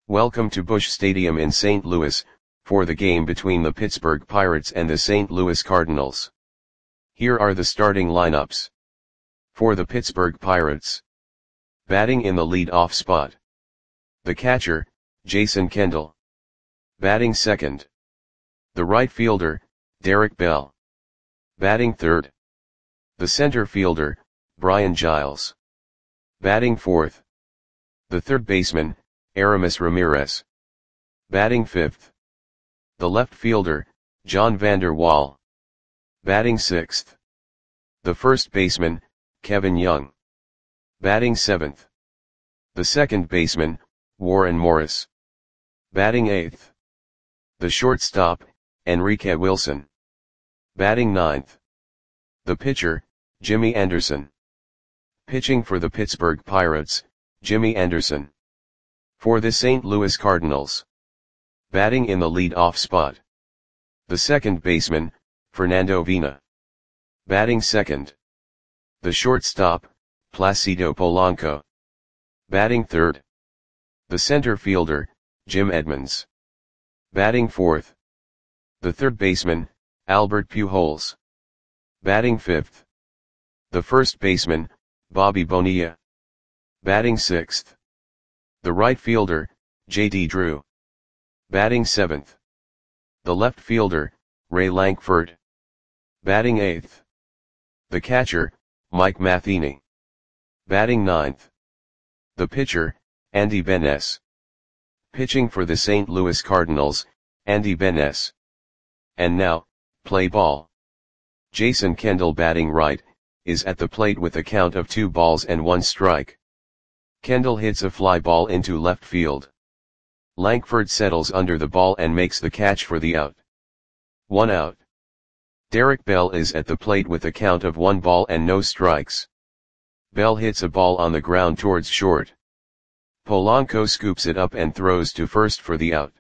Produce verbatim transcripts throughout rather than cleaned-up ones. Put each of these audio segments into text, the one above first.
Welcome to Busch Stadium in Saint Louis, for the game between the Pittsburgh Pirates and the Saint Louis Cardinals. Here are the starting lineups. For the Pittsburgh Pirates. Batting in the lead-off spot. The catcher, Jason Kendall. Batting second. The right fielder, Derek Bell. Batting third. The center fielder, Brian Giles. Batting fourth. The third baseman, Aramis Ramirez. Batting fifth. The left fielder, John Vander Wal. Batting sixth. The first baseman, Kevin Young. Batting seventh. The second baseman, Warren Morris. Batting eighth. The shortstop, Enrique Wilson. Batting ninth. The pitcher, Jimmy Anderson. Pitching for the Pittsburgh Pirates, Jimmy Anderson. For the Saint Louis Cardinals. Batting in the lead-off spot. The second baseman, Fernando Vina. Batting second. The shortstop, Placido Polanco. Batting third. The center fielder, Jim Edmonds. Batting fourth. The third baseman, Albert Pujols. Batting fifth. The first baseman, Bobby Bonilla. Batting sixth. The right fielder, J D Drew. Batting seventh. The left fielder, Ray Lankford. Batting eighth. The catcher, Mike Matheny. Batting ninth. The pitcher, Andy Benes. Pitching for the Saint Louis Cardinals, Andy Benes. And now, play ball. Jason Kendall, batting right, is at the plate with a count of two balls and one strike. Kendall hits a fly ball into left field. Lankford settles under the ball and makes the catch for the out. One out. Derek Bell is at the plate with a count of one ball and no strikes. Bell hits a ball on the ground towards short. Polanco scoops it up and throws to first for the out.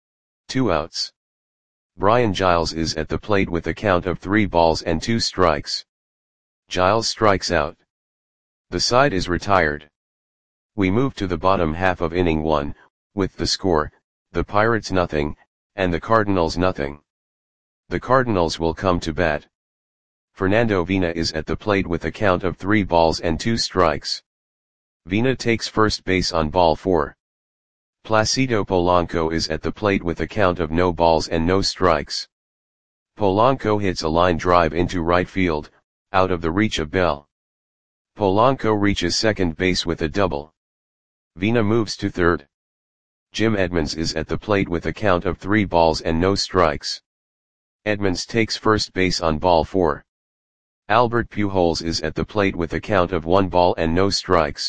Two outs. Brian Giles is at the plate with a count of three balls and two strikes. Giles strikes out. The side is retired. We move to the bottom half of inning one, with the score, the Pirates nothing, and the Cardinals nothing. The Cardinals will come to bat. Fernando Vina is at the plate with a count of three balls and two strikes. Vina takes first base on ball four. Placido Polanco is at the plate with a count of no balls and no strikes. Polanco hits a line drive into right field, out of the reach of Bell. Polanco reaches second base with a double. Vina moves to third. Jim Edmonds is at the plate with a count of three balls and no strikes. Edmonds takes first base on ball four. Albert Pujols is at the plate with a count of one ball and no strikes.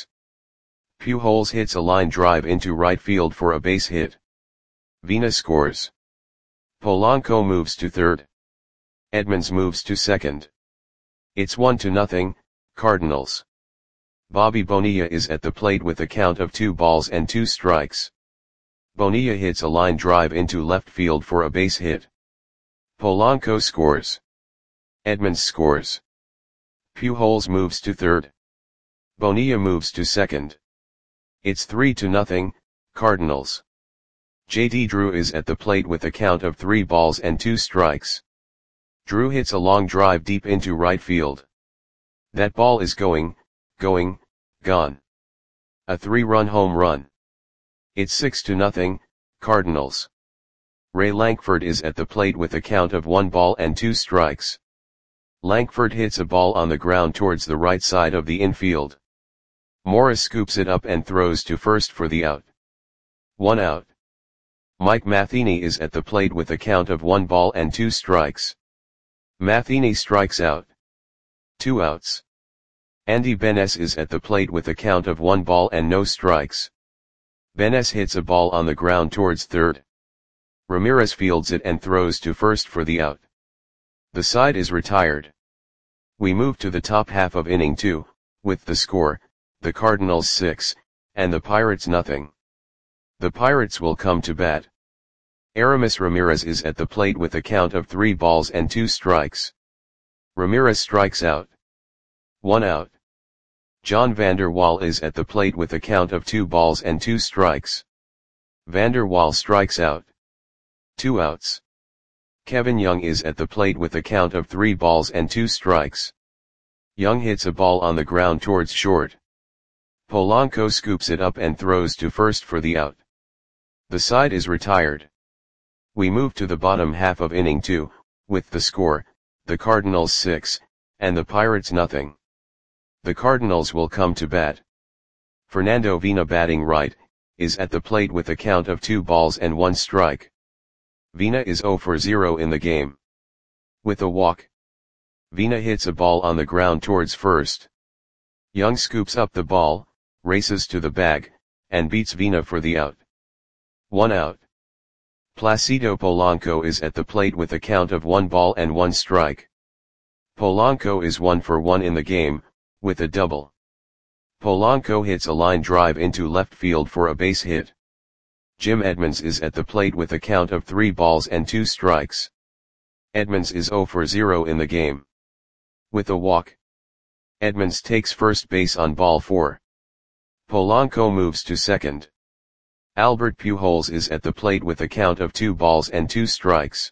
Pujols hits a line drive into right field for a base hit. Vina scores. Polanco moves to third. Edmonds moves to second. It's one to nothing, Cardinals. Bobby Bonilla is at the plate with a count of two balls and two strikes. Bonilla hits a line drive into left field for a base hit. Polanco scores. Edmonds scores. Pujols moves to third. Bonilla moves to second. It's three to nothing, Cardinals. J D Drew is at the plate with a count of three balls and two strikes. Drew hits a long drive deep into right field. That ball is going, going, gone. A three-run home run. It's six to nothing, Cardinals. Ray Lankford is at the plate with a count of one ball and two strikes. Lankford hits a ball on the ground towards the right side of the infield. Morris scoops it up and throws to first for the out. One out. Mike Matheny is at the plate with a count of one ball and two strikes. Matheny strikes out. Two outs. Andy Benes is at the plate with a count of one ball and no strikes. Benes hits a ball on the ground towards third. Ramirez fields it and throws to first for the out. The side is retired. We move to the top half of inning two, with the score, the Cardinals six, and the Pirates nothing. The Pirates will come to bat. Aramis Ramirez is at the plate with a count of three balls and two strikes. Ramirez strikes out. One out. John Vander Wal is at the plate with a count of two balls and two strikes. Vander Waal strikes out. Two outs. Kevin Young is at the plate with a count of three balls and two strikes. Young hits a ball on the ground towards short. Polanco scoops it up and throws to first for the out. The side is retired. We move to the bottom half of inning two, with the score, the Cardinals six, and the Pirates nothing. The Cardinals will come to bat. Fernando Vina, batting right, is at the plate with a count of two balls and one strike. Vina is zero for zero in the game. With a walk, Vina hits a ball on the ground towards first. Young scoops up the ball, races to the bag, and beats Vina for the out. One out. Placido Polanco is at the plate with a count of one ball and one strike. Polanco is one for one in the game, with a double. Polanco hits a line drive into left field for a base hit. Jim Edmonds is at the plate with a count of three balls and two strikes. Edmonds is zero for zero in the game. With a walk, Edmonds takes first base on ball four. Polanco moves to second. Albert Pujols is at the plate with a count of two balls and two strikes.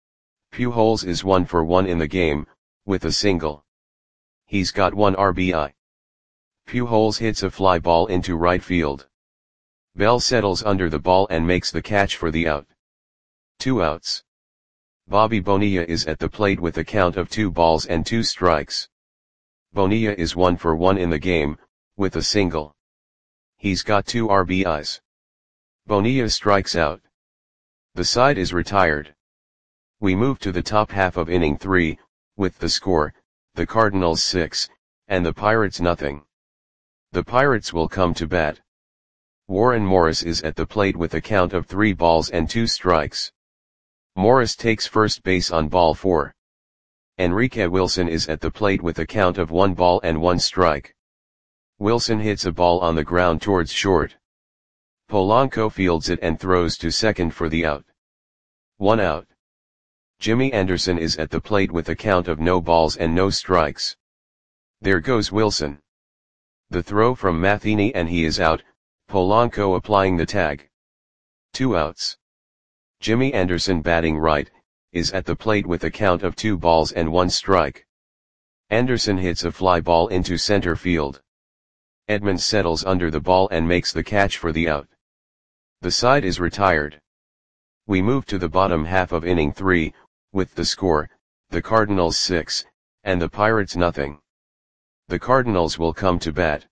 Pujols is one for one in the game, with a single. He's got one R B I. Pujols hits a fly ball into right field. Bell settles under the ball and makes the catch for the out. Two outs. Bobby Bonilla is at the plate with a count of two balls and two strikes. Bonilla is one for one in the game, with a single. He's got two R B Is. Bonilla strikes out. The side is retired. We move to the top half of inning three, with the score, the Cardinals six, and the Pirates nothing. The Pirates will come to bat. Warren Morris is at the plate with a count of three balls and two strikes. Morris takes first base on ball four. Enrique Wilson is at the plate with a count of one ball and one strike. Wilson hits a ball on the ground towards short. Polanco fields it and throws to second for the out. One out. Jimmy Anderson is at the plate with a count of no balls and no strikes. There goes Wilson. The throw from Matheny and he is out, Polanco applying the tag. Two outs. Jimmy Anderson, batting right, is at the plate with a count of two balls and one strike. Anderson hits a fly ball into center field. Edmonds settles under the ball and makes the catch for the out. The side is retired. We move to the bottom half of inning three, with the score, the Cardinals six, and the Pirates nothing. The Cardinals will come to bat.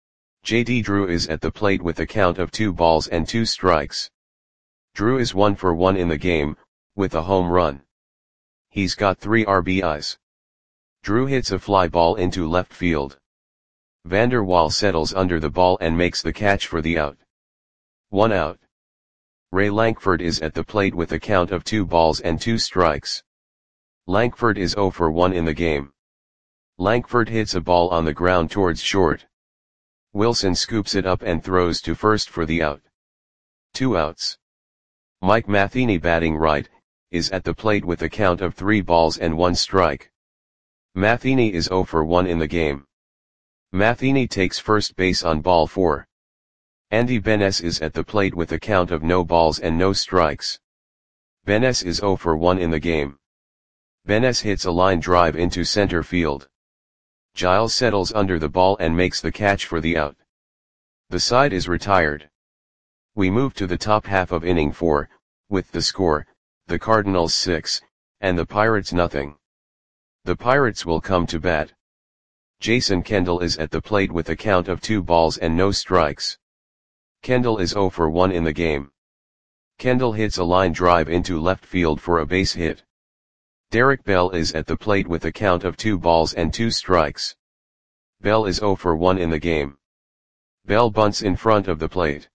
J D Drew is at the plate with a count of two balls and two strikes. Drew is one for one in the game, with a home run. He's got three R B Is. Drew hits a fly ball into left field. Vander Waal settles under the ball and makes the catch for the out. One out. Ray Lankford is at the plate with a count of two balls and two strikes. Lankford is zero for one in the game. Lankford hits a ball on the ground towards short. Wilson scoops it up and throws to first for the out. Two outs. Mike Matheny, batting right, is at the plate with a count of three balls and one strike. Matheny is zero for one in the game. Matheny takes first base on ball four. Andy Benes is at the plate with a count of no balls and no strikes. Benes is zero for one in the game. Benes hits a line drive into center field. Giles settles under the ball and makes the catch for the out. The side is retired. We move to the top half of inning four, with the score, the Cardinals six, and the Pirates nothing. The Pirates will come to bat. Jason Kendall is at the plate with a count of two balls and no strikes. Kendall is zero for one in the game. Kendall hits a line drive into left field for a base hit. Derek Bell is at the plate with a count of two balls and two strikes. Bell is zero for one in the game. Bell bunts in front of the plate.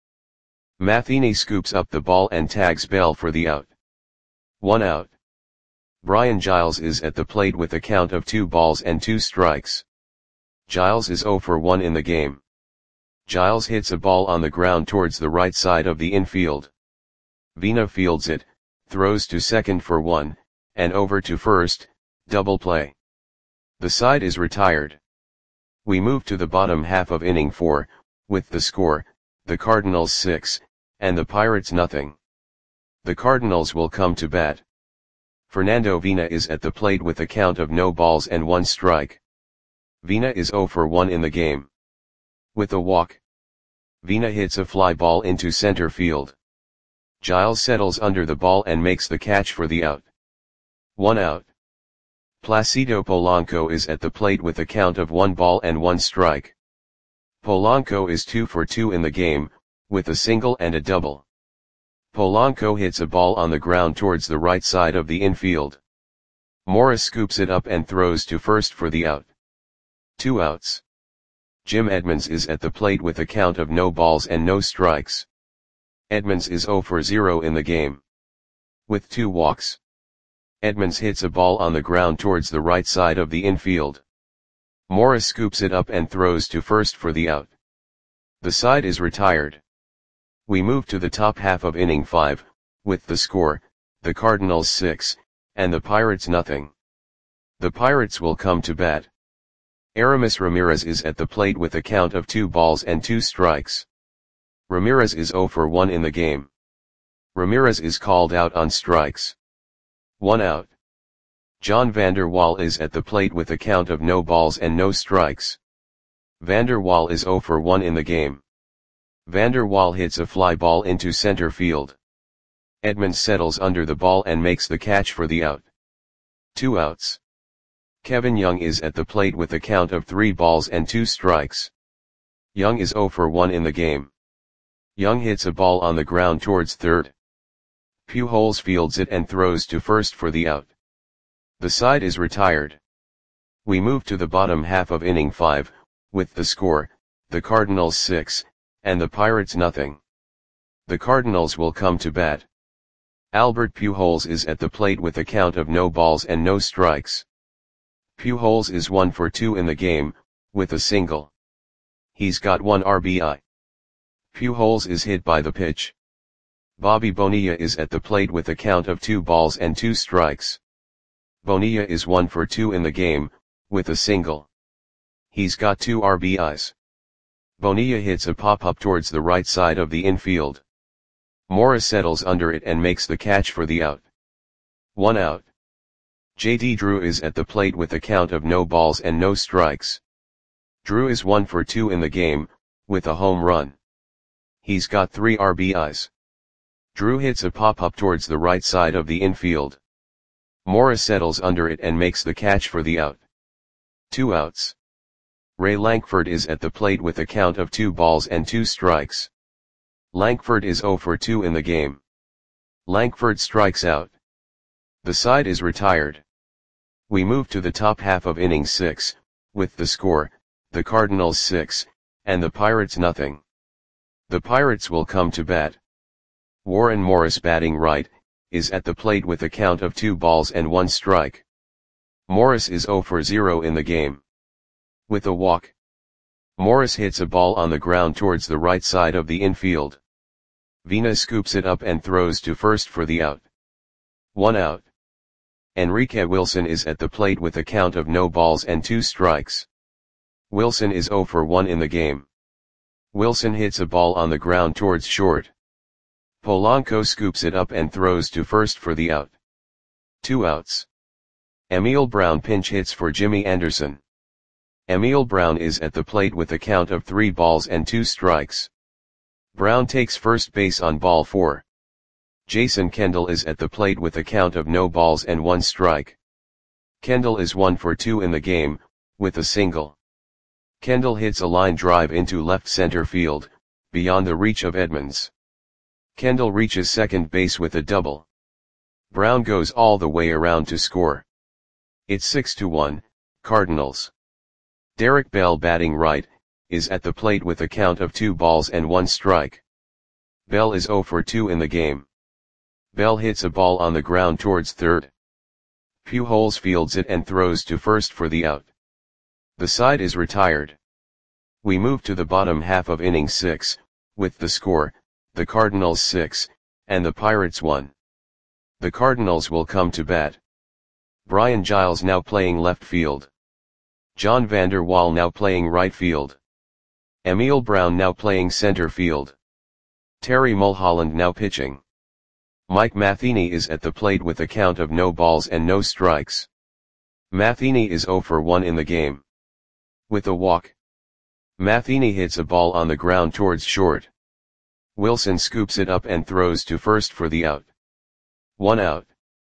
Matheny scoops up the ball and tags Bell for the out. One out. Brian Giles is at the plate with a count of two balls and two strikes. Giles is zero for one in the game. Giles hits a ball on the ground towards the right side of the infield. Vina fields it, throws to second for one, and over to first, double play. The side is retired. We move to the bottom half of inning four, with the score, the Cardinals six, and the Pirates nothing. The Cardinals will come to bat. Fernando Vina is at the plate with a count of no balls and one strike. Vina is zero for one in the game. With a walk, Vina hits a fly ball into center field. Giles settles under the ball and makes the catch for the out. One out. Placido Polanco is at the plate with a count of one ball and one strike. Polanco is two for two in the game, with a single and a double. Polanco hits a ball on the ground towards the right side of the infield. Morris scoops it up and throws to first for the out. Two outs. Jim Edmonds is at the plate with a count of no balls and no strikes. Edmonds is zero for zero in the game. With two walks, Edmonds hits a ball on the ground towards the right side of the infield. Morris scoops it up and throws to first for the out. The side is retired. We move to the top half of inning five, with the score, the Cardinals six, and the Pirates nothing. The Pirates will come to bat. Aramis Ramirez is at the plate with a count of two balls and two strikes. Ramirez is zero for one in the game. Ramirez is called out on strikes. One out. John Vander Wal is at the plate with a count of no balls and no strikes. Vander Wal is zero for one in the game. Vander Wal hits a fly ball into center field. Edmonds settles under the ball and makes the catch for the out. Two outs. Kevin Young is at the plate with a count of three balls and two strikes. Young is zero for one in the game. Young hits a ball on the ground towards third. Pujols fields it and throws to first for the out. The side is retired. We move to the bottom half of inning five, with the score, the Cardinals six, and the Pirates nothing. The Cardinals will come to bat. Albert Pujols is at the plate with a count of no balls and no strikes. Pujols is one for two in the game, with a single. He's got one R B I. Pujols is hit by the pitch. Bobby Bonilla is at the plate with a count of two balls and two strikes. Bonilla is one for two in the game, with a single. He's got two R B Is. Bonilla hits a pop-up towards the right side of the infield. Morris settles under it and makes the catch for the out. One out. J D Drew is at the plate with a count of no balls and no strikes. Drew is one for two in the game, with a home run. He's got three R B Is. Drew hits a pop-up towards the right side of the infield. Morris settles under it and makes the catch for the out. Two outs. Ray Lankford is at the plate with a count of two balls and two strikes. Lankford is zero for two in the game. Lankford strikes out. The side is retired. We move to the top half of inning six, with the score, the Cardinals six, and the Pirates nothing. The Pirates will come to bat. Warren Morris, batting right, is at the plate with a count of two balls and one strike. Morris is zero for zero in the game. With a walk, Morris hits a ball on the ground towards the right side of the infield. Vina scoops it up and throws to first for the out. One out. Enrique Wilson is at the plate with a count of no balls and two strikes. Wilson is zero for one in the game. Wilson hits a ball on the ground towards short. Polanco scoops it up and throws to first for the out. Two outs. Emil Brown pinch hits for Jimmy Anderson. Emil Brown is at the plate with a count of three balls and two strikes. Brown takes first base on ball four. Jason Kendall is at the plate with a count of no balls and one strike. Kendall is one for two in the game, with a single. Kendall hits a line drive into left center field, beyond the reach of Edmonds. Kendall reaches second base with a double. Brown goes all the way around to score. It's six to one, Cardinals. Derek Bell, batting right, is at the plate with a count of two balls and one strike. Bell is zero for two in the game. Bell hits a ball on the ground towards third. Pujols fields it and throws to first for the out. The side is retired. We move to the bottom half of inning six, with the score, the Cardinals six, and the Pirates one. The Cardinals will come to bat. Brian Giles now playing left field. John Vander Wal now playing right field. Emil Brown now playing center field. Terry Mulholland now pitching. Mike Matheny is at the plate with a count of no balls and no strikes. Matheny is zero for one in the game. With a walk. Matheny hits a ball on the ground towards short. Wilson scoops it up and throws to first for the out. One out.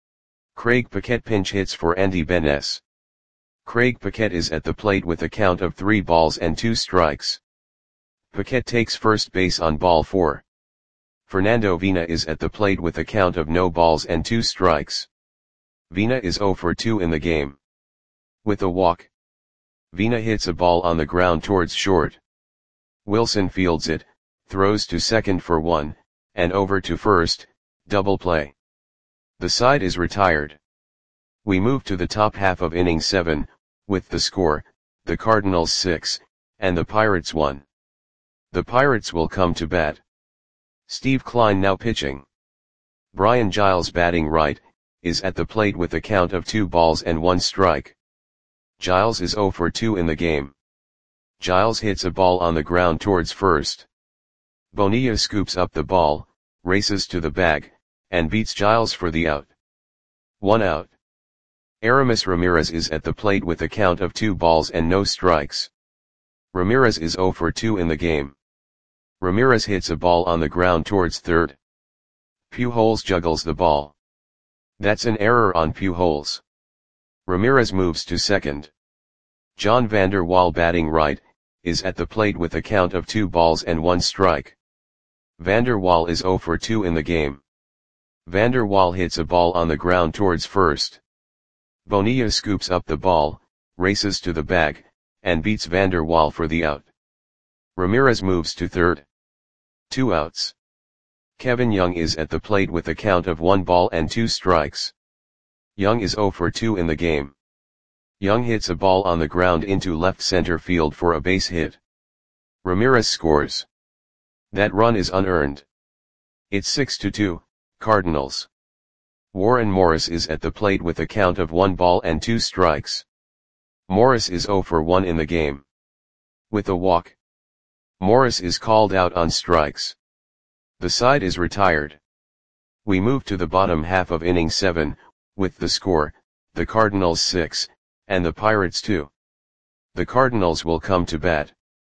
Craig Paquette pinch hits for Andy Benes. Craig Paquette is at the plate with a count of three balls and two strikes. Paquette takes first base on ball four. Fernando Vina is at the plate with a count of no balls and two strikes. Vina is zero for two in the game. With a walk. Vina hits a ball on the ground towards short. Wilson fields it, throws to second for one, and over to first, double play. The side is retired. We move to the top half of inning seven, with the score, the Cardinals six, and the Pirates one. The Pirates will come to bat. Steve Kline now pitching. Brian Giles batting right, is at the plate with a count of two balls and one strike. Giles is zero for two in the game. Giles hits a ball on the ground towards first. Bonilla scoops up the ball, races to the bag, and beats Giles for the out. One out. Aramis Ramirez is at the plate with a count of two balls and no strikes. Ramirez is zero for two in the game. Ramirez hits a ball on the ground towards third. Pujols juggles the ball. That's an error on Pujols. Ramirez moves to second. John Vander Wal batting right, is at the plate with a count of two balls and one strike. Vander Wal is zero for two in the game. Vander Wal hits a ball on the ground towards first. Bonilla scoops up the ball, races to the bag, and beats Vander Wal for the out. Ramirez moves to third. Two outs. Kevin Young is at the plate with a count of one ball and two strikes. Young is zero for two in the game. Young hits a ball on the ground into left center field for a base hit. Ramirez scores. That run is unearned. It's six to two, Cardinals. Warren Morris is at the plate with a count of one ball and two strikes. Morris is zero for one in the game. With a walk. Morris is called out on strikes. The side is retired. We move to the bottom half of inning seven, with the score, the Cardinals six, and the Pirates two. The Cardinals will come to bat.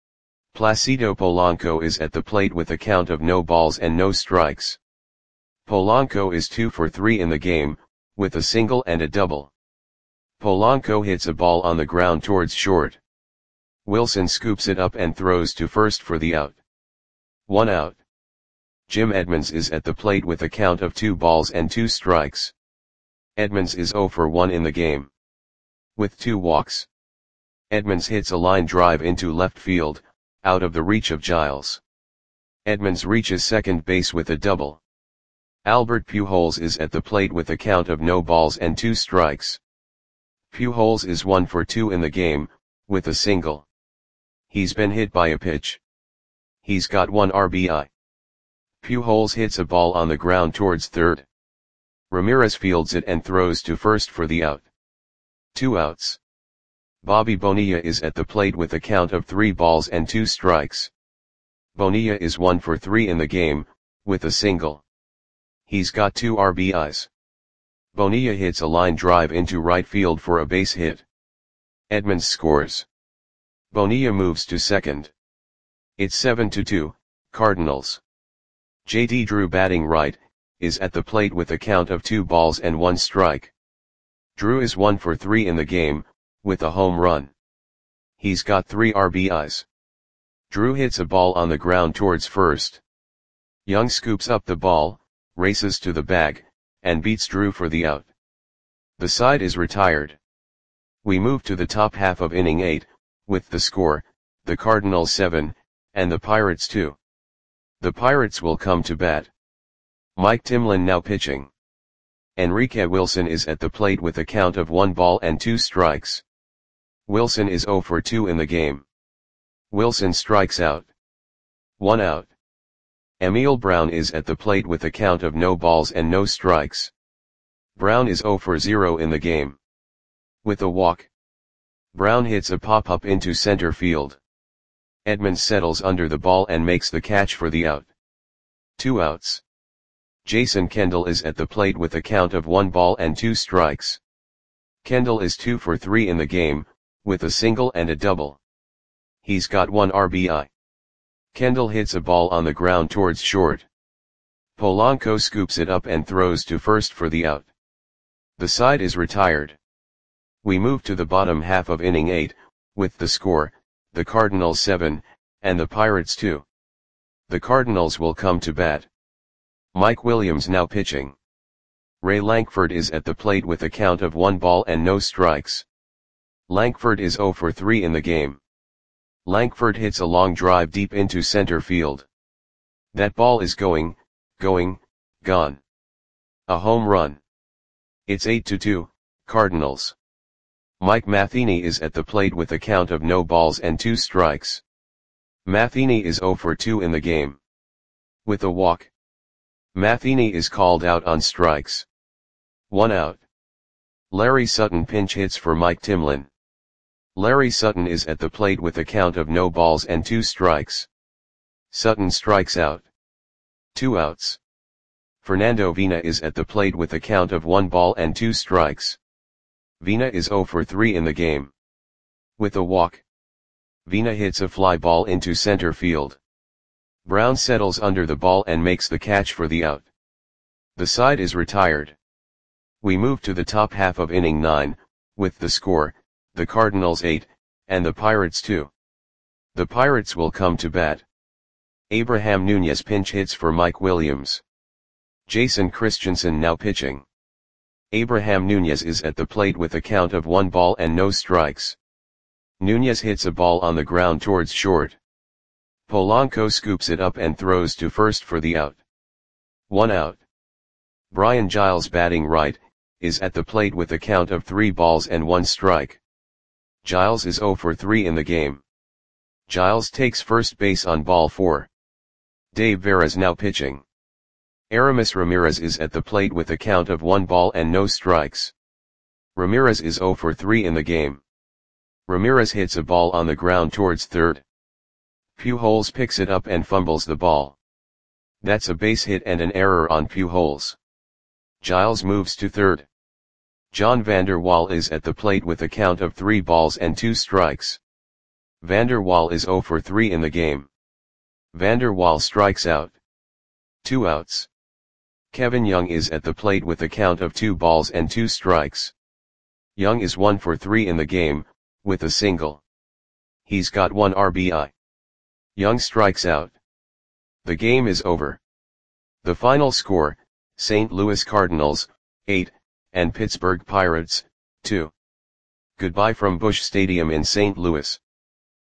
Placido Polanco is at the plate with a count of no balls and no strikes. Polanco is two for three in the game, with a single and a double. Polanco hits a ball on the ground towards short. Wilson scoops it up and throws to first for the out. One out. Jim Edmonds is at the plate with a count of two balls and two strikes. Edmonds is zero for one in the game. With two walks. Edmonds hits a line drive into left field, out of the reach of Giles. Edmonds reaches second base with a double. Albert Pujols is at the plate with a count of no balls and two strikes. Pujols is one for two in the game, with a single. He's been hit by a pitch. He's got one R B I. Pujols hits a ball on the ground towards third. Ramirez fields it and throws to first for the out. Two outs. Bobby Bonilla is at the plate with a count of three balls and two strikes. Bonilla is one for three in the game, with a single. He's got two R B Is. Bonilla hits a line drive into right field for a base hit. Edmonds scores. Bonilla moves to second. It's seven to two, Cardinals. J D Drew batting right, is at the plate with a count of two balls and one strike. Drew is one for three in the game, with a home run. He's got three R B Is. Drew hits a ball on the ground towards first. Young scoops up the ball, races to the bag, and beats Drew for the out. The side is retired. We move to the top half of inning eight, with the score, the Cardinals seven, and the Pirates two. The Pirates will come to bat. Mike Timlin now pitching. Enrique Wilson is at the plate with a count of one ball and two strikes. Wilson is zero for two in the game. Wilson strikes out. One out. Emil Brown is at the plate with a count of no balls and no strikes. Brown is zero for zero in the game. With a walk. Brown hits a pop-up into center field. Edmonds settles under the ball and makes the catch for the out. Two outs. Jason Kendall is at the plate with a count of one ball and two strikes. Kendall is two for three in the game, with a single and a double. He's got one R B I. Kendall hits a ball on the ground towards short. Polanco scoops it up and throws to first for the out. The side is retired. We move to the bottom half of inning eight, with the score, the Cardinals seven, and the Pirates two. The Cardinals will come to bat. Mike Williams now pitching. Ray Lankford is at the plate with a count of one ball and no strikes. Lankford is zero for three in the game. Lankford hits a long drive deep into center field. That ball is going, going, gone. A home run. It's eight to two, Cardinals. Mike Matheny is at the plate with a count of no balls and two strikes. Matheny is zero for two in the game. With a walk. Matheny is called out on strikes. One out. Larry Sutton pinch hits for Mike Timlin. Larry Sutton is at the plate with a count of no balls and two strikes. Sutton strikes out. Two outs. Fernando Vina is at the plate with a count of one ball and two strikes. Vina is zero for three in the game. With a walk. Vina hits a fly ball into center field. Brown settles under the ball and makes the catch for the out. The side is retired. We move to the top half of inning nine, with the score, the Cardinals eight, and the Pirates two. The Pirates will come to bat. Abraham Nunez pinch hits for Mike Williams. Jason Christensen now pitching. Abraham Nunez is at the plate with a count of one ball and no strikes. Nunez hits a ball on the ground towards short. Polanco scoops it up and throws to first for the out. One out. Brian Giles batting right, is at the plate with a count of three balls and one strike. Giles is zero for three in the game. Giles takes first base on ball four. Dave Veras now pitching. Aramis Ramirez is at the plate with a count of one ball and no strikes. Ramirez is zero for three in the game. Ramirez hits a ball on the ground towards third. Pujols picks it up and fumbles the ball. That's a base hit and an error on Pujols. Giles moves to third. John Vander Wal is at the plate with a count of three balls and two strikes. Vander Wal is zero for three in the game. Vander Wal strikes out. Two outs. Kevin Young is at the plate with a count of two balls and two strikes. Young is one for three in the game, with a single. He's got one R B I. Young strikes out. The game is over. The final score, Saint Louis Cardinals, eight, and Pittsburgh Pirates, two. Goodbye from Busch Stadium in Saint Louis.